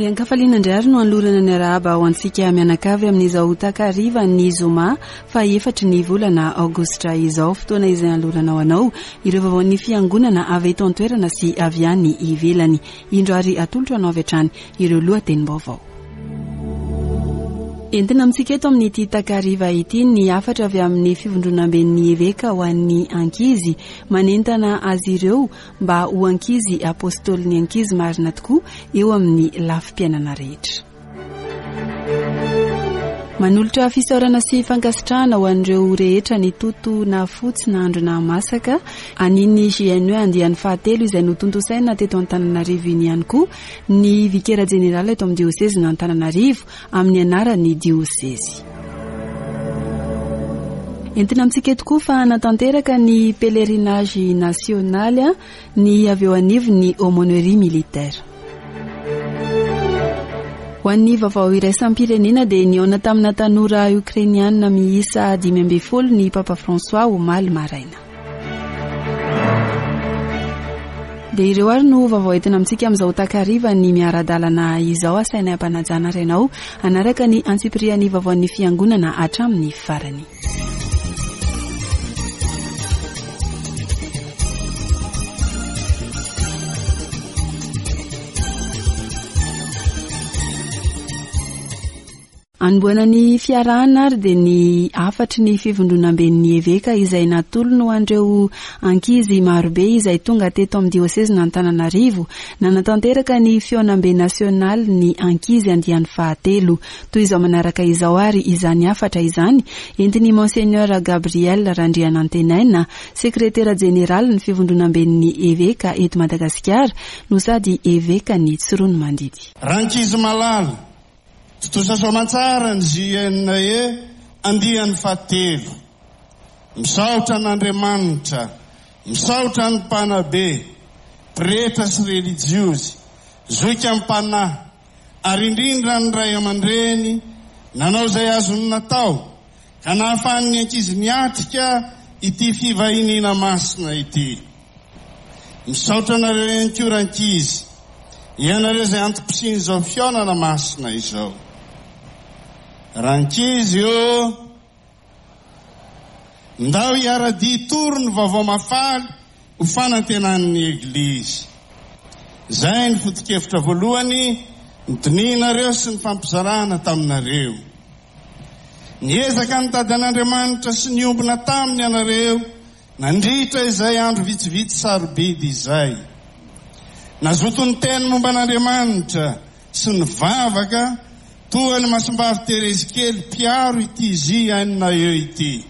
Ary ankafaliana indray no anlorana ny arahaba ho antsika mianakavy amin'izao takariva ny zoma fa 4 ny volana aogositra izao, fotoana izay anlorana ho anao ireo vaovaon'ny fiangonana avy eto an-toerana sy avy any ivelany. Indro ary atolotro anao avy hatrany ireo lohatenim-baovao. Entina amintsika eto amin'ity takariva ity ny 4 avy amin'ny fivondronam-ben'ny eveka ho an'ny ankizy, manentana azy ireo mba ho ankizy apôstôly ankizy marina tokoa eo amin'ny lafim-piainana rehetra. Manolotra fisaorana sy fankasitrahana ho an'ireo rehetra ny toto na fotsy na andro na masaka aniny JNE andiany fahatelo izay notontosaina teto Antananarivo iny ihany koa ny vikera jenerala eto amin'ny dioseze na Antananarivo amin'ny anaran'ny dioseze. Entina amintsika tokoa fa natanteraka ny pèlerinage national ny avy eo anivo ny aumônerie militaire. Ho an'ny vaovao iraisam-pirenena dia niona tamina tanora Ukrainiana miisa 12 ny Papa François omaly maraina. Dia ireo ary no vaovao entina amintsika amin'izao takariva ny miara-dalana izao asaina ampanajana renao anaraka ny antsipirian'ny vaovaon'ny fiangonana hatramin'ny farany. Anboana fiarahana ary dia ny 4 ny fivondronam-ben'ny eveka izay natolona ho an'ireo ankizy marobe izay tonga teto amin'ny dioseze na Antananarivo na natanteraka ny fionam-be nasional ny ankizy andiany fahatelo. Toy izao manaraka izao ary izany 4 izany entiny Monseigneur Gabriel Randrianantenaina, sekretera jeneral ny fivondronam-ben'ny eveka eto Madagasikara no sady eveka ny Tsirono Mandidy. Rankizy malala Totosasoamantsara ny JNE andiany fahatelo. Misaotra n'Andriamanitra, misaotra ny mpanabe, preta sy religiozy, zoika ampanahy, ary indrindra ny ray aman-dreny nanao izay azony natao ka nahafahan'ny ankizy niatrika ity fivahinina masina ity. Misaotra nareo ihany koa rankizy, ianareo izay antom-pisiny izao fionana masina izao. Rankizy io ndao iara-dia toro ny vaovao mafaly ho fanantenan'ny eglizy. Zay ny foto-kevitra voalohany nidinianareo sy ny fampizarana taminareo. Niezaka nitady an'Andriamanitra sy niombona taminy ianareo nandritra izay andro vitsivitsy sarobidy izay. Nazoto ny teny momba an'Andriamanitra sy ny vavaka toa ny Masimbavy Terezy kely mpiaro ity izy anina eo ity.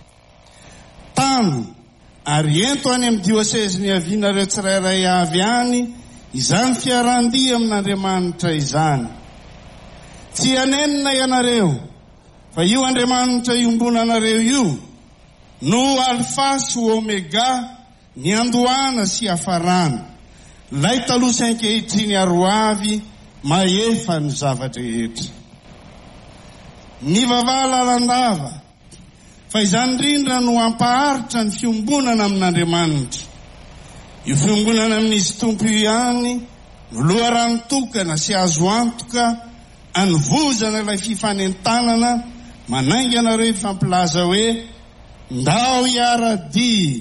Tano ary ento any amin'ny dioseze ny avianareo tsirairay avy any izany fiarandia amin'Andriamanitra izany. Tsy anenina ianareo fa io Andriamanitra iombona anareo io no alfa sy omega, ny andohana sy hafarana. Lay taloha sy ankehitriny aroavy maefa ny zavatra rehetra. Ny vavah lalandava fa izany indrindra no ampaharitra ny fiombonana amin'Andriamanitra. Io fiombonana amin'izy tompo ihany no loharano tokana sy azo antoka anovozana ilay fifanentanana manainga anareo ifampilaza hoe ndao iara-dia.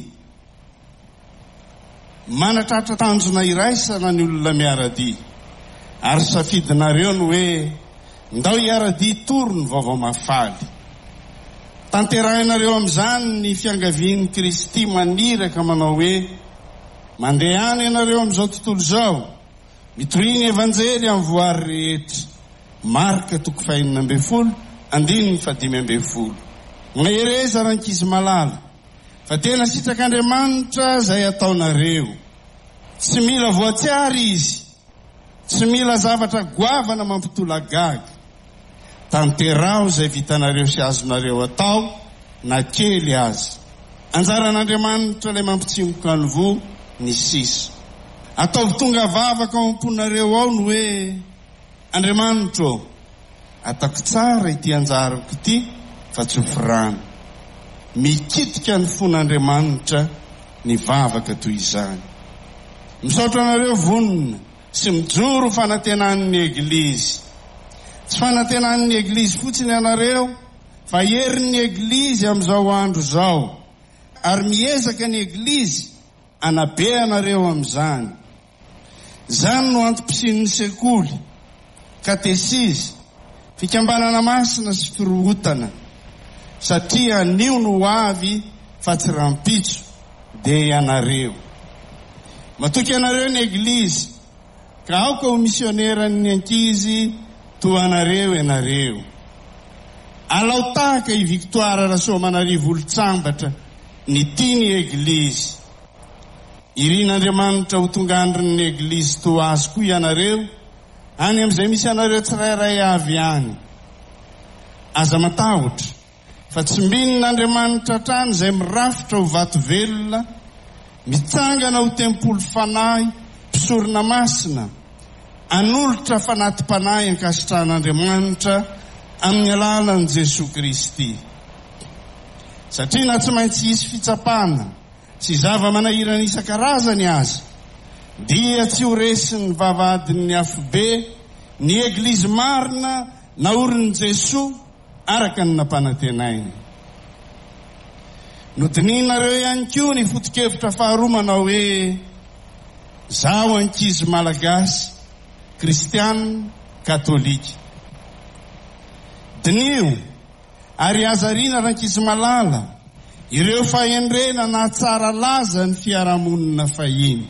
Manatratra tanjona iraisana ny olona miara-dia ary safidinareo no hoe ndao iara-dia toro ny vaovao mafaly. Tanterahinareo amin'izany ny fiangavian'ny Kristy maniraka manao hoe mandeha any ianareo amin'izao tontolo izao mitoriny evanjely amin'ny voary rehetra. Marka 5:12 andininy 5:12. Mahereza rankizy malala fa tena sitrak'Andriamanitra zay ataonareo. Tsy mila voatsiary izy, tsy mila zavatra goavana mampitolagaga. Tanterao zay vitanareo sy azonareo atao na kely azy. Anjaran'Andriamanitra ilay mampitsimboka ny voa ny sisa. Ataovy tonga vavaka ao am-ponareo ao no hoe Andriamanitra, atako tsara ity anjarako ity fa tsy hofirana. Mikitika ny fon'Andriamanitra ny vavaka toy izany. Misaotra anareo vonona sy mijoro fanantenan'ny eglizy. Tsy fanantenan'ny eglizy fotsiny ianareo fa herin'ny eglizy amin'izao andro zao, ary miezaka ny eglizy anabe anareo amin'izany. Zany no antom-pisin'ny sekoly, katesizy, fikambanana masina sy firohotana, satria anio no avy fa tsy rampitso dia ianareo. Matoky ianareo ny eglizy, ka aoka ho misioneran'ny ankizy toa anareo ianareo. Alao tahaka i Victoire Rasoamanarivo Olontsambatra ny tiany eglizy. Irin'Andriamanitra ho tonga andrin'ny eglizy toa azy koa ianareo, any amin'izay misy anareo tsirairay avy any. Aza matahotra fa tsy mbin'Andriamanitra trano izay mirafitra ho vato velona, mitsangana ho tempolo fanahy, mpisorona masina, anolotra fanatim-panahy ankasitran'Andriamanitra amin'ny alalan'i Jesosy Kristy. Satria na tsy maintsy hisy fitsapana sy zava-manahirana isan-karazany aza, dia tsy ho resin'ny vavadin'ny afobe ny eglizy marina naorin'i Jesosy araka ny nampanantenainy. Notininareo ihany koa ny foto-kevitra faharoa manao hoe zaho ankizy malagasy kristiana katolika. Dinio ary azariana rankizy malala ireo fahendrena na tsara laza ny fiarahamonina fahiny.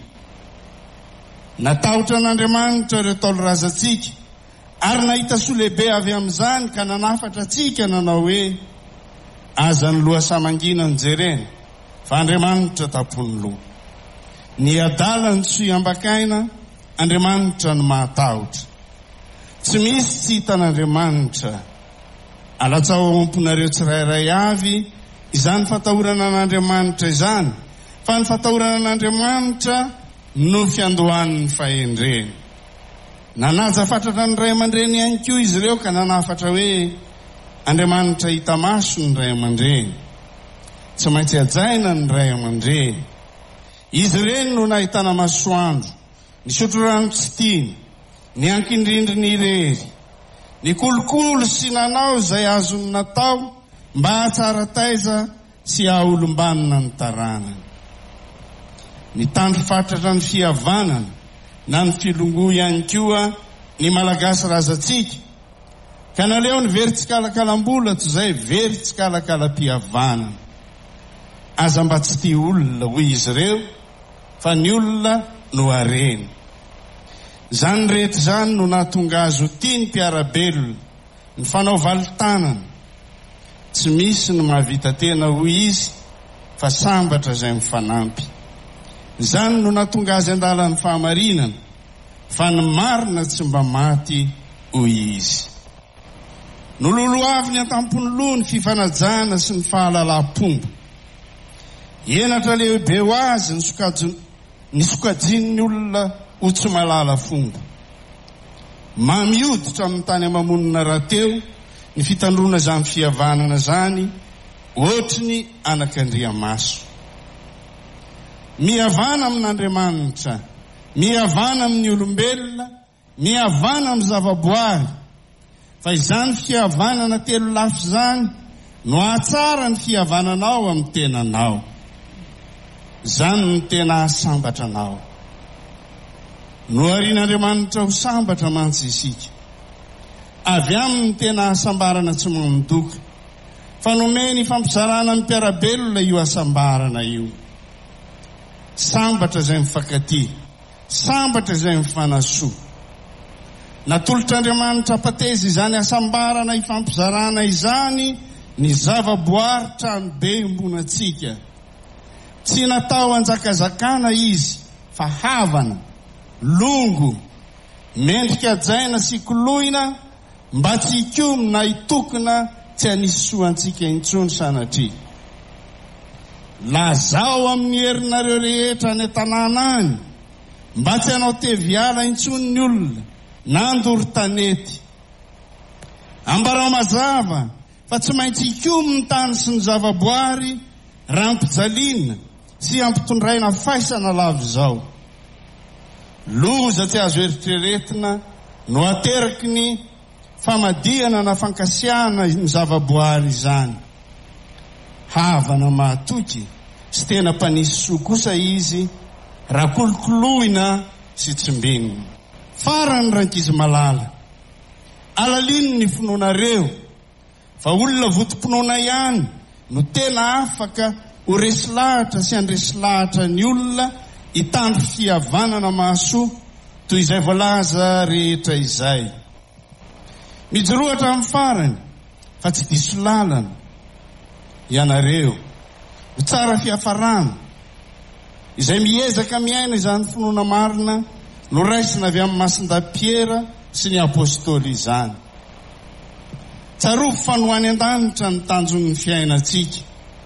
Natahotra n'Andriamanitra ireo taolo-razantsika ary nahita soa lehibe avy amin'izany ka nanafatra atsika nanao hoe aza ny loha samangina ny jerena fa Andriamanitra tapony loha. Ny adala ny tsy ambakaina, Andriamanitra ny mahatahotra. Tsy misy tsy hitan'Andriamanitra. Alatsao amponareo tsirairay avy izany fatahorana n'Andriamanitra izany, fa ny fatahorana n'Andriamanitra no fiandohan'ny fahendrena. Nanaja fatratra ny ray aman-dreny ihany koa izy ireo ka nanafatra hoe Andriamanitra hita maso ny ray aman-dreny, tsy maintsy ajaina ny ray aman-dreny. Izy ireny no nahitana masoandro, ny sotro rano tsy tiany, ny ankindrindriny irery, ny kolokolo sy nanao izay azony natao mba hahatsara taiza sy hahaolombanina ny taranany. Mitandro fatratra ny fihavanana na ny filongo ihany koa ny malagasy razantsika, ka naleo ny very tsikalakalam-bola toy izay very tsikalakalam-pihavanana. Aza mba tsy tia olona hoy izy ireo, fa ny olona no hareny. Zany rehetra zany no nahatonga azy ho tia ny mpiarabelona, ny fanao valitanana. Tsy misy ny mahavita tena hoy izy fa sambatra izay mifanampy. Zany no nahatonga azy andalan'ny fahamarinana, fa ny marina tsy mba maty hoy izy. Nololoavy ny an-tampony loha ny fifanajana sy ny fahalalam-pomba. Enatra lehibe ho azy ny sokajian'ny olona ho tsy malala fomba. Mamioditra amin'ny tany amamonina rahateo ny fitandrona izany fihavanana zany, ohatry ny anak'Andriamaso. Mihavana amin'Andriamanitra, mihavana amin'ny olombelona, mihavana amin'ny zavaboary. Fa izany fihavanana telo lafy zany no ahatsara ny fihavananao amin'ny tenanao. Zany ny tena sambatra anao. No arian'Andriamanitra ho sambatra mantsy isika. Avy amin'ny tena asambarana tsy mamondoka, fa nomeny fampizarana amin'ny mpiarabelona io asambarana io. Sambatra izay mifankatia, sambatra izay mifanasoa. Natolotr'Andriamanitra apateza izany asambarana ifampizarana izany ny zavaboaritra ny be imbonantsika. Tsy natao anjakazakana izy, fa havana, longo, mendrika ajaina sy koloina, mba tsy hikomy na hitokona tsy hanisy soantsika intsony sanatria. Lazao amin'ny herinareo rehetra any an-tanàna any, mba tsy hanao teviala intsony ny olona, na andory tanety. Ambarao mazava fa tsy maintsy hikomy ny tany sy ny zavaboary raha ampijaliana sy ampitondraina faisana lavy zao. loza tsy azo eritreretina no ateraky ny famadiana na fankasiahana ny zavaboary izany. Havana mahatoky sy tena mpanisy soa kosa izy raha kolokoloina sy tsimbinina. Farany rankizy malala, alaliny ny finoanareo fa olona votom-pinoana ihany no tena afaka ho resy lahatra sy andresy lahatra ny olona hitandro fihavanana mahasoa toy izay voalaza rehetra izay. Mijorohatra amin'ny farany fa tsy diso lalana ianareo ho tsara fiafarana izay miezaka miaina izany finoana marina no raisina avy amin'ny masindapiera sy ny apôstôly izany. Tsarovy fanohany an-danitra ny tanjon'ny fiainantsika,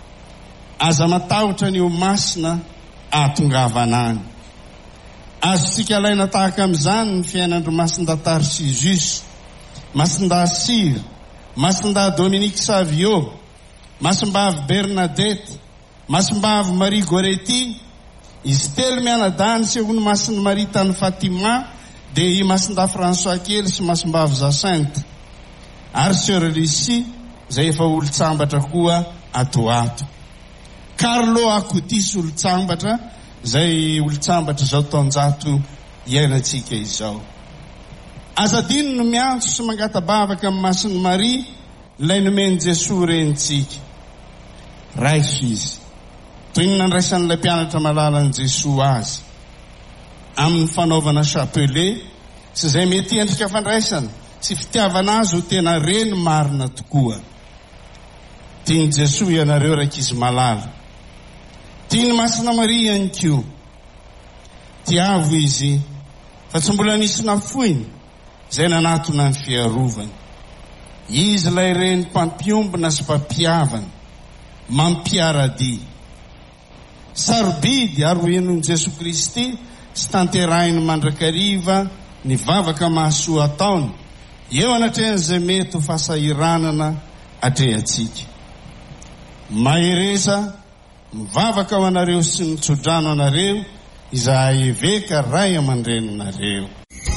aza matahotra ny eo masina ahatongavana any. Azotsika alaina tahaka amin'izany ny fiainandro masinda Tarsisus, masinda Sir, masinda Dominique Savio, masimbavy Bernadette, masimbavy Marie Goretti, izy telo mianadany sehony masin'ny Marie tany Fatima, dia i masinda François kely sy masimbavy Jacinthe, ary Sœur Lucie zay efa olo-tsambatra koa atoato. Carlo Akotisy olo-tsambatra zay olo-tsambatra zao taonjato iainantsika izao. Azadiny no miantso sy mangatabavaka amin'ny masin'ny Maria ilay nomeny Jesosy renitsika. Raiso izy toy ny nandraisan'ilay mpianatra malalan'i Jesosy azy amin'ny fanaovana chapelet sy zay mety endrika fandraisana sy fitiavana azy ho tena reny marina tokoa. Tiany Jesosy ianareo rankizy malala, tiany masina Maria ihany koa. Tiavo izy fa tsy mbola nisy nafoiny zay nanatona ny fiarovany. Izy lay reny mpampiombona sy mpampiavana, mampiarady. Sarobidy ary ho enon'i Jesosy Kristy sy tanterahiny mandrakariva ny vavaka mahasoa ataony eo anatrehan'izay mety ho fahasahiranana atrehantsika. Mahereza mivavaka ho anareo sy mitsodrano anareo izay eveka ray aman-drenonareo.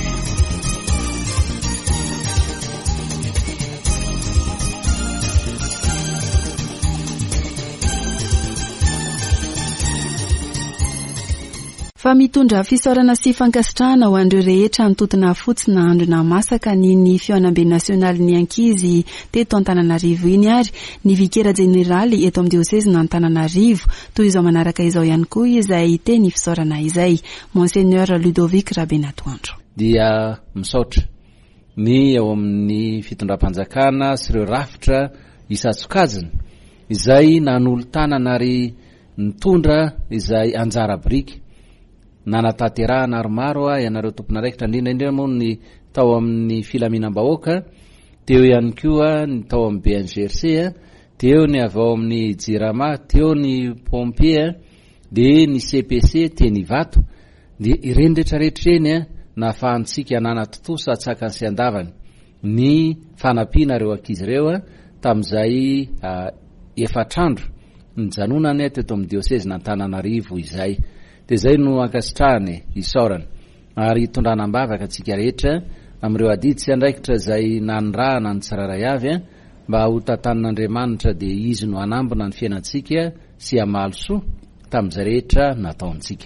Fa mitondra fisaorana sy fankasitrahana ho andreo rehetra nitotona fotsiny na androna masaka ny fioanambe nasionaly ny ankizy teto Antananarivo iny ary ny vikera jeneraly eto amin'ny dioseze na Antananarivo toy izao manaraka izao ihany koa izay teny fisaorana izay. Monseigneur Ludovic Rabenatoandro dia misaotra ny ao amin'ny fitondram-panjakana sy ireo rafitra isatsokajiny izay nanolo tanana ary nitondra izay anjara biriky nanatanterahana aromaro ianareo tompon'araikitra indrindra moa ny tao amin'ny filaminam-bahoaka, teo ihany koa ny tao amin'ny BNGRC, teo ny avy ao amin'ny Jirama, teo ny pompier, dia ny CPC teny vato, dia ireny rehetrarehetra eny nahafahantsika nanatotosa atsakany sy andavany ny fanampiana reo ankizy ireo tamin'izay efatrandro ny janonany teto amin'ny dioseze na Antananarivo izay. Dia zay no ankasitrahany isaorana ary tondranam-bavaka antsika rehetra amin'ireo adidy sy andraikitra izay nanirahana ny tsiraray avy mba ho tantanin'Andriamanitra dia izy no anambona ny fiainantsika sy amalosoa tamin'izay rehetra nataontsika.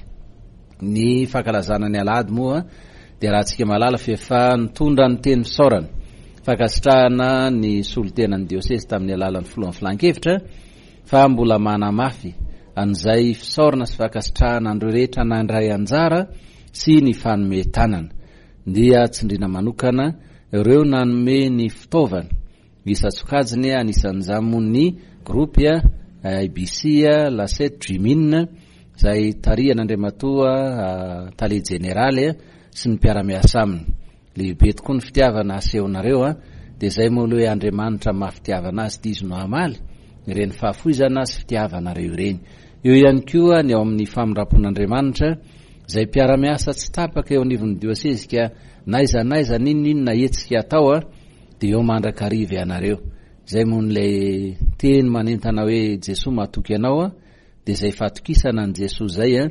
Ny fankalazana ny alahady moa dia raha tsika malala fa efa nitondra ny teny fisaorana fankasitrahana ny solotenan'ny dioseze tamin'ny alalan'ny filohan'ny filan-kevitra fa mbola manamafy an'izay fisaorana sy fankasitrahana andreo rehetra nandray anjara sy ny fanometanana. Dia tsindrina manokana ireo nanome ny fitaovana isatsokajiny anisan'izany groupe IBC Lasset Jimin zay tarihan'Andriamatoa tale generaly sy ny mpiara-miasa aminy. Lehibe tokoa ny fitiavana asehonareo dia zay moa hoe Andriamanitra mahafitiavana azy dia izy no hamaly ireny fahafoizana sy fitiavanareo ireny. Eo ihany koa ny ao amin'ny famindrampon'Andriamanitra zay mpiara-miasa tsy tapaka eo anivon'ny dioseze ka naiza ninona etsika atao dia eo mandrakariva ianareo. Zay moa n'ilay teny manentana hoe Jesosy mahatoky ianao dia zay fatokisana ny Jesosy zay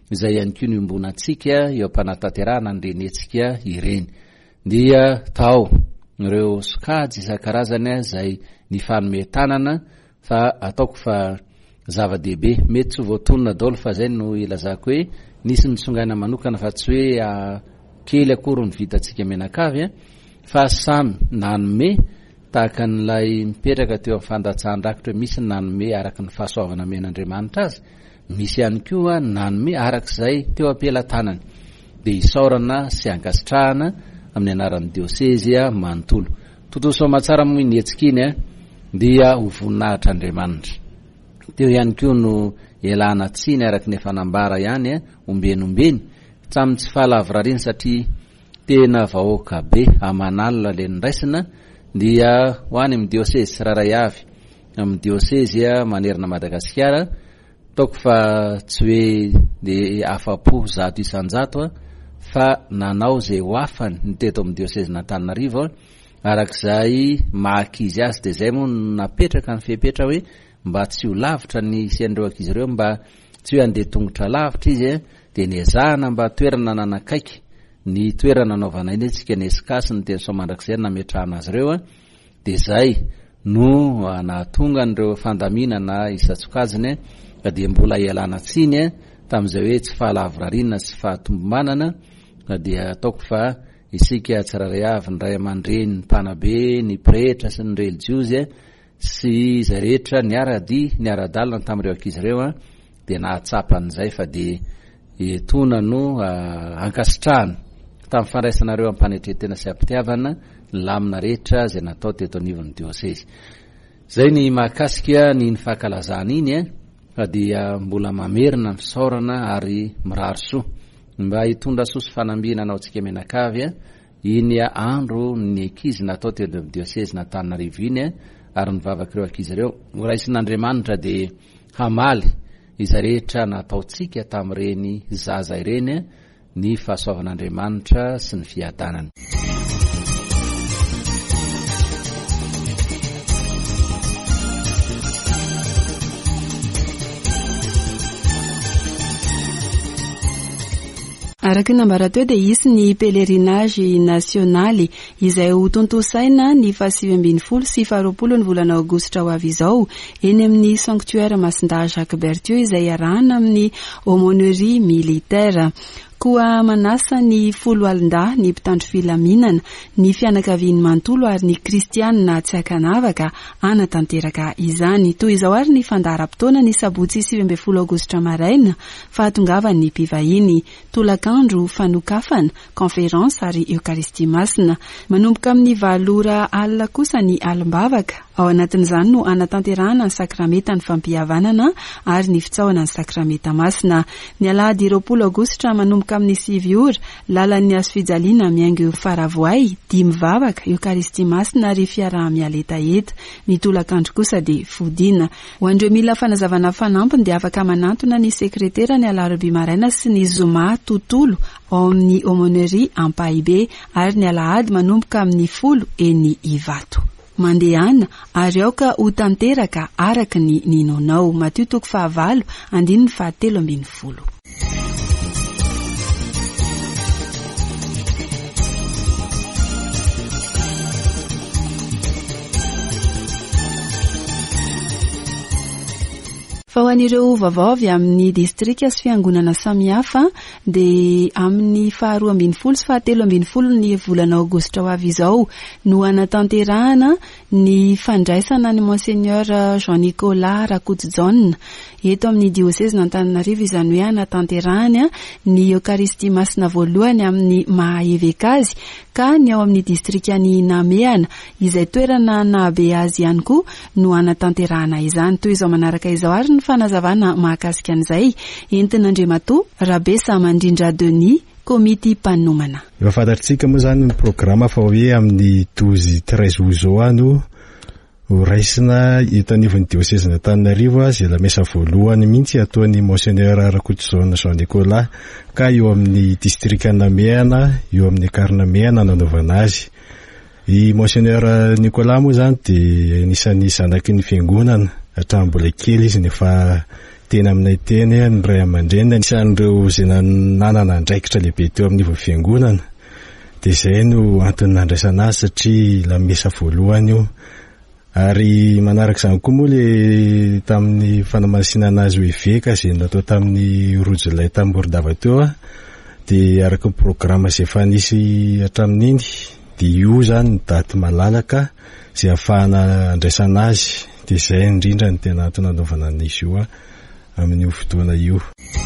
izay ihany koa niombonantsika eo ampanataterana nyrenetsika ireny. Dia tao ireo sokajy isan-karazany izay ny fanometanana fa ataoko fa zava-dehibe mety tsy voatonona daholo fa zay no ilazako hoe nisy nitsongaina manokana fa tsy hoe kely akory ny vitantsika menakavy fa samy nanome tahaka n'ilay mipetraka teo amin'ny fandatsahan-drakitra hoe misy nanome araka ny fahasoavana men'Andriamanitra azy, misy ihany koa nanome arak'izay teo am-pelantanany. Dia isaorana sy ankasitrahana amin'ny anaran'ny diosezia manontolo. Tontolo soamatsara moa inetsika iny dia ho voninahitra Andriamanitra. Teo ihany koa no elana tsiny araka ny fanambara ihany ombenombeny hatramin'ny tsy fahalavrariny satria tena vahoaka be amanalina le niraisina. Dia ho any amin'ny dioseze tsiraray avy amin'ny diosezia manerina Madagasikara taoko fa tsy hoe de afapo zato isan-jato fa nanao zay ho afany ny teto amin'ny dioseze n'Antananarivo arak'izay mahakizy azy. De zay moa napetraka ny fepetra hoe mba tsy ho lavitra ny isian'ireo ankizy ireo, mba tsy hoe andeha tongotra lavitra izy de niezahana mba toerana nanakaiky ny toerana naovana iny tsika ny esikasy ny teny somandrak'izay nametrahana azy ireo de zay no nahatonga an'ireo fandaminana isatsokajiny dia mbola ialana tsiny tamin'izay hoe tsy fahalavrarina sy fahatombomanana. Dia ataoko fa isika tsiraray avy ny ray aman-dreny, ny mpanabe, ny pretra sy ny relijiosy sy izay rehetra ny aradi ny aradalina tamin'ireo ankizy ireo dia nahatsapan'izay fa dia etona no ankasitrahana tamin'ny fandraisanareo ampanetretena sy ampitiavana lamina rehetra zay natao teto anivon'ny dioseze. Zay ny mahakasika ny fahakalazana iny fa dia mbola mamerina ny fisaorana ary mirary soa mba hitondra soa sy fanambina anaotsika menakavy iny andro ny ankizy natao teto amin'ny dioseze n'Antananarivo iny ary nivavaka ireo ankizy ireo raisin'Andriamanitra dia hamaly izay rehetra nataotsika tamin'ireny zaza ireny ny fahasoavan'Andriamanitra sy ny fiadanany. Araka nambara teo dia isy ny pelerinage nasionaly izay ho tontosaina ny 7 sy 20 ny volana aogositra ho avy izao eny amin'ny sanctuaire Masindahy Jacques Berthieu izay arahana amin'ny aumônerie militaire. Koa manasa ny 10 alin-dahy ny mpitandro filaminana, ny fianakaviany manontolo ary ny kristianina tsy akanavaka anatanteraka izany. Toy izao ary ny fandaharam-potoana ny sabotsy 17 aogositra maraina fahatongavan'ny mpivahiny, tolakandro fanokafana, conférence ary eucharistie masina. Manomboka amin'ny 7 alina kosa ny alimbavaka. Ao anatin'izany no anatanterahana ny sakramenta ny fampihavanana ary ny fitsaoana ny sakramenta masina. Ny alahady 20 aogositra manomboka amin'ny 9 ora lalan'ny azo fijaliana miaingo faravoay, 10 mivavaka, eucharistie masina ary fiaraha-miala etaeta. Ny tolakandro kosa dia fodiana. Ho andreo mila fanazavana fanampiny dia afaka manantona ny sekretera ny alarobia maraina sy ny zoma tontolo ao amin'ny aumônerie Ampahibé ary ny alahady manomboka amin'ny 10 eny Ivato. Mandehana ary aoka ho tanteraka araka ny ninonao. Matio 5:7-7. Fa ho an'ireo vaovao avy amin'ny distrika sy fiangonana samihafa dia amin'ny 12 sy 13 ny volana aogositra ho avy izao no anatanterahana ny fandraisana ny Monseigneur Jean-Nicolas Rakotojaonina eto amin'ny dioseze n'Antananarivo, izany hoe anatanterahany ny eucharistie masina voalohany amin'ny Mahahevekazy ka ny ao amin'ny distrikany Namehana izay toerana nahabe azy ihany koa no anatanterahana izany. Toy izao manaraka izao ary ny fanazavana mahakasika an'izay entin'Andriamatoa Rabesa Mandrindra Denis, komity mpanomana. Efa fantatritsika moa zany ny programa fa hoe amin'ny 12-13 zao ano raisina eto anivon'ny dioseze n'Antananarivo izay la mesa voalohany mihitsy ataon'ny Monseigneur Rakotojaonina Jean-Nicolas ka eo amin'ny district Namehana, eo amin'ny Karnamehana nanaovana azy. I Monseigneur Nicolas moa zany dia anisan'ny zanaky ny fiangonana hatramin'ny mbola kely izy nefa teny aminay teny ny ray aman-dreny isan'ireo izay nanana andraikitra lehibe teo amin'ny fiangonana, dia izay no antony nandraisana azy satria lamesa voalohany io. Ary manaraka izany koa moa le tamin'ny fanamasinana azy hoe veka izay natao tamin'ny Rojolay tamin'ny Boridava teo dia araka ny programa izay efa nisy hatramin'iny dia io zany ny daty malalaka izay ahafahana andraisana azy. Dia izay indrindra ny tena antony anaovana an'izy io amin'io fotoana io.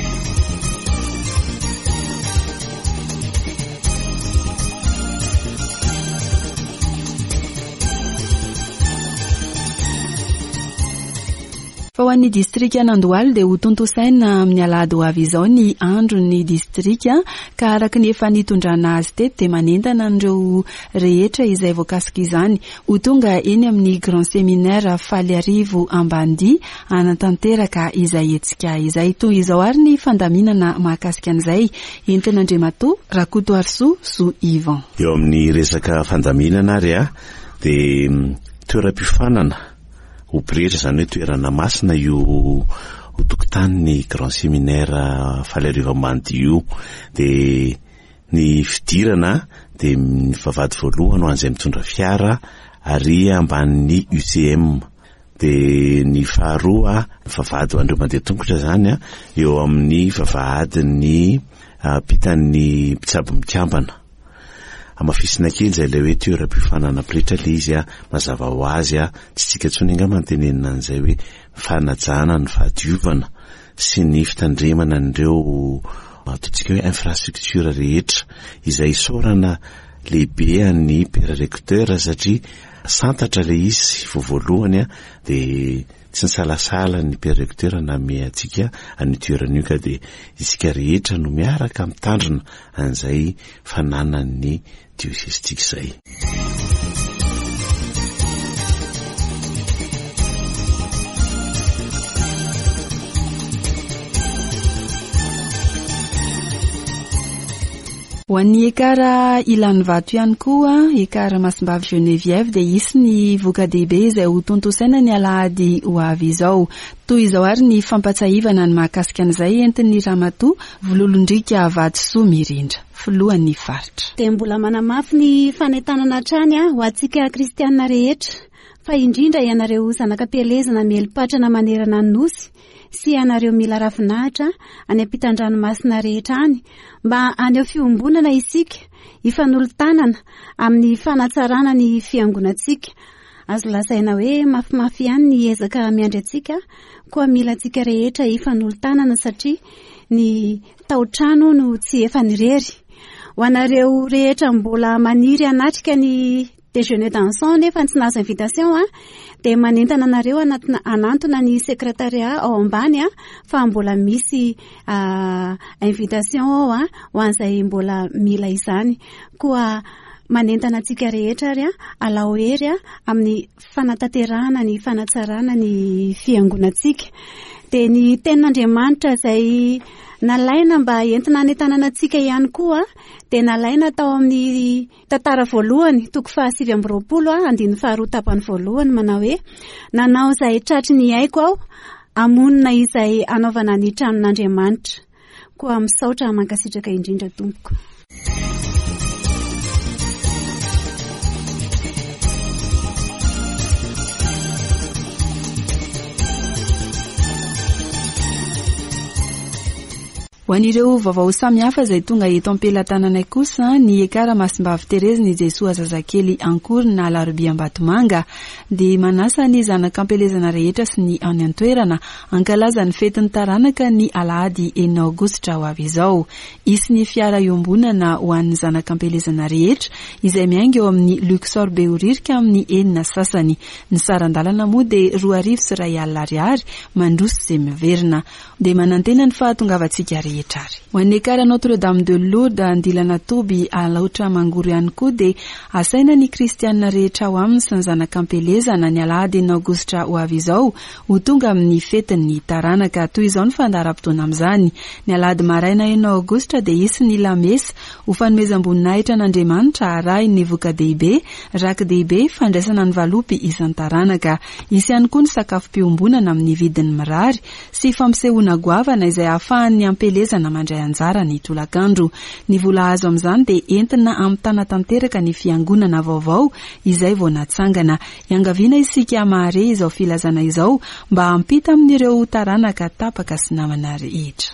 Fa ho an'ny distrika Nandoaly dia ho tontosaina amin'ny alahady ho avy izao ny andro ny distrika, ka araka ny efa nitondrana azy teto dia manentana an'ireo rehetra izay voakasika izany ho tonga eny amin'ny Grand Séminaire Faliarivo Ambandi anatanteraka izay hetsika izay. Toy izao ary ny fandaminana mahakasika an'izay entina Andriamatoa Rakoto Arso Zo Ivan. Eo amin'ny resaka fandaminana ary dia toeram-pifanana ho pirehitra zany hoe toerana masina io ho tokotanin'ny Grand Séminaire Faliarivo Ambandi io. Dia ny fidirana dia ny vavahady voalohany ho an'izay mitondra fiara ary ambanin'ny UCM. Dia ny faharoa vavahady ho an'ireo mandeha tongotra zany eo amin'ny vavahadin'ny pitan'ny mpitsabo mikambana. Amafisina kely izay ilay hoe toeram-pifanana pirehitra le izy mazava ho azy tsy tsika tsony nga mantenenina an'izay hoe fanajana ny fahadiovana sy ny fitandremana n'ireo ataontsika hoe infrastructure rehetra izay isaorana lehibe an'ny père recteur satria santatra le izy voalohany dia tsy nisalasala ny père recteur name atsika amin'ny toerana io ka dia isika rehetra no miaraka mitandrina an'izay fananan'ny diocèstika izay. Ho an'ny ekara Ilany Vato ihany koa, ekara Masimbavy Geneviève dia isy ny voka-dehibe izay ho tontosaina ny alahady ho avy izao. Toy izao ary ny fampatsahivana ny mahakasika an'izay entin'ny Ramatoa Vololondrika Vatosoa Mirindra, filohan'ny faritra. Dia mbola manamafy ny fanentanana hatrany ho antsika kristianina rehetra, fa indrindra ianareo zanakam-pielezana mielipatrana manerana ny nosy sy ianareo mila ravinahitra any ampitan-dranomasina rehetra any mba any fiombonana isika hifanolotanana amin'ny fanatsarana ny fiangonantsika. Azo lasaina hoe mafimafy ihany ny ezaka miandry antsika, koa mila antsika rehetra hifanolotanana satria ny tao-trano no tsy efa nirery. Ho anareo rehetra mbola maniry anatrika ny déjeuner dansant nefa tsy nahazo invitation dia manentana anareo anantona ny secrétariat ao ambany fa mbola misy invitation ao ho an'izay mbola mila izany. Koa manentana antsika rehetra ary alao hery amin'ny fanatanterahana ny fanatsarana ny fiangonantsika. Dia ny tenin'Andriamanitra izay nalaina mba entina hanentanana antsika ihany koa dia nalaina tao amin'ny tantara voalohany toko 720 andiny faharoa tapany voalohany manao hoe nanao izay tratry ny aiko aho amonina izay anaovana ny tranon'Andriamanitra. Koa misaotra mankasitraka indrindra tompoko. Ho an'ireo vaovao samihafa izay tonga eto am-pelatananay kosa, ny ekara Masimbavy Terezy ny Jesoa zazakely Ankory na Alarobia Ambatomanga dia manasa ny zanak'ampelezana rehetra sy ny any an-toerana ankalaza ny fetin'ny taranaka ny alahady 9 Aogositra ho avy izao. Isy ny fiara iombonana ho an'ny zanak'ampelezana rehetra izay miainga eo amin'ny Luxor Behoririka amin'ny 9 sasany. Ny sarandalana moa dia 2 arivo sy 1 alina ariary mandroso izay miverina. Dia manantena ny fahatongavantsika rehetra rehetra ary. Ho an'ny ekara Notre-Dame de Lourdes andilana toby alaotra mangoro ihany koa dia asaina ny kristianina rehetra ao aminy sy ny zanak'ampelezana ny alahady ny aogositra ho avy izao ho tonga amin'ny fetin'ny taranaka. Toy izao ny fandaharam-potoana amin'izany. Ny alahady maraina enina aogositra dia isy ny lamesa ho fanomezam-boninahitra n'Andriamanitra arahy ny voka-dehibe, raki-dehibe fandraisana ny valopy isan'ny taranaka. Isy ihany koa ny sakafom-piombonana amin'ny vidiny mirary sy fampisehoana goavana izay ahafahan'ny ampelezana mandray anjara ny tolakandro. Ny vola azo amin'izany dia entina amin'ny tana tanteraka ny fiangonana vaovao izay vao natsangana. Iangaviana isika mahare izao filazana izao mba hampita amin'ireo taranaka tapaka sy namana rehetra.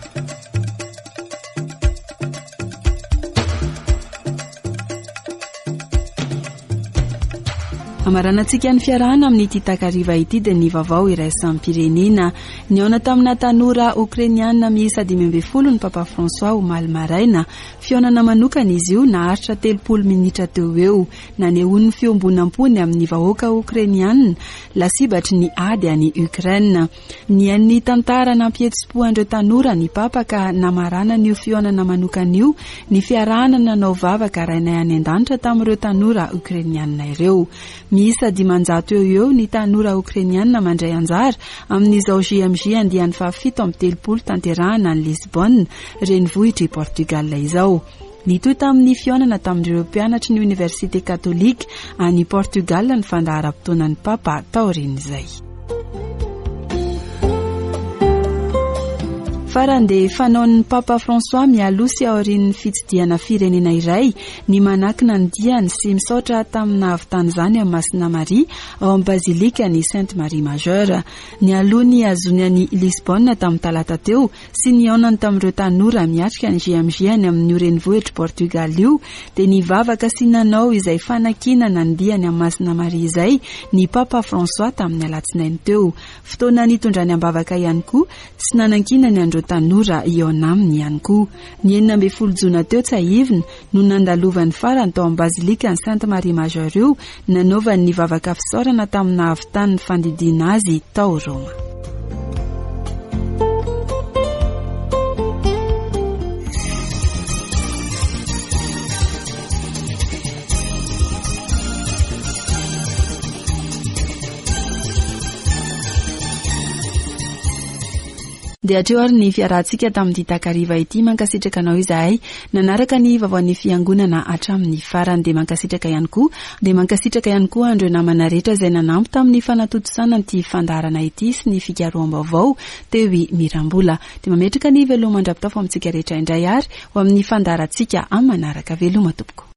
Amaranantsika ny fiarahana amin'ity takariva ity dia ny vaovao iraisan'ny pirenena. Niaona tamina tanora Ukrainiana miisa 12 ny Papa François omaly maraina. Fionana manokana izy io naharitra 30 minitra teo eo. Nanehoany fiombonam-pony amin'ny vahoaka Ukrainiana lasibatry ny ady any Ukraine. Ny an'ny tantara nampietsi-poandreo tanora ny Papa ka namarana n'io fionana manokana io ny fiarahana nanao vavaka rainay any an-danitra tamin'ireo tanora Ukrainiana ireo. Miisa 500 eo ny tanora Ukrainiana mandray anjara amin'izao JMJ andiany 730 tanterahana ny Lisbonne, renivohitry Portugal izao. Nitoy tamin'ny fionana tamin'ireo mpianatry ny Université Catholique any Portugal ny fandaharam-potoanan'ny Papa taorin'izay. Farande fanaon'ny Papa François mialosy aorian'ny fitsidiana firenena iray ny manakina ny diany sy misaotra tamina havitany izany amin'ny Masina Maria ao amin'ny bazilika ny Sainte Marie Majeure. Ny alohany azony any Lisbonne tamin'ny talata teo sy ny aonany tamin'ireo tanora miatrika ny JMJ any amin'ny renivohitry Portugal io dia ny vavaka sy nanao izay fanakinana ny diany amin'ny Masina Maria izay ny Papa François tamin'ny alatsinainy teo. Fotoana nitondrany ambavaka ihany koa sy nanankinany andreo tanora eo aminy ihany koa. Ny 19 jona teo tsahivina no nandalovan'ny farany tao amin'ny bazilika ny Sainte Marie Majeure io nanaovany ny vavaka fisaorana tamina havitany fandidiana azy tao Roma. Dia atreo ary ny fiarahantsika tamin'ity takariva ity mankasitraka anao izahay nanaraka ny vaovaon'ny fiangonana hatramin'ny farany dia mankasitraka ihany koa andreo namana rehetra izay nanampy tamin'ny fanatotosana ity fandaharana ity sy ny fikaroam-baovao teo i Mirambola. Dia mametraka ny veloma mandrapitafo amintsika rehetra indray ary ho amin'ny fandaharantsika amin'ny manaraka veloma tompoko.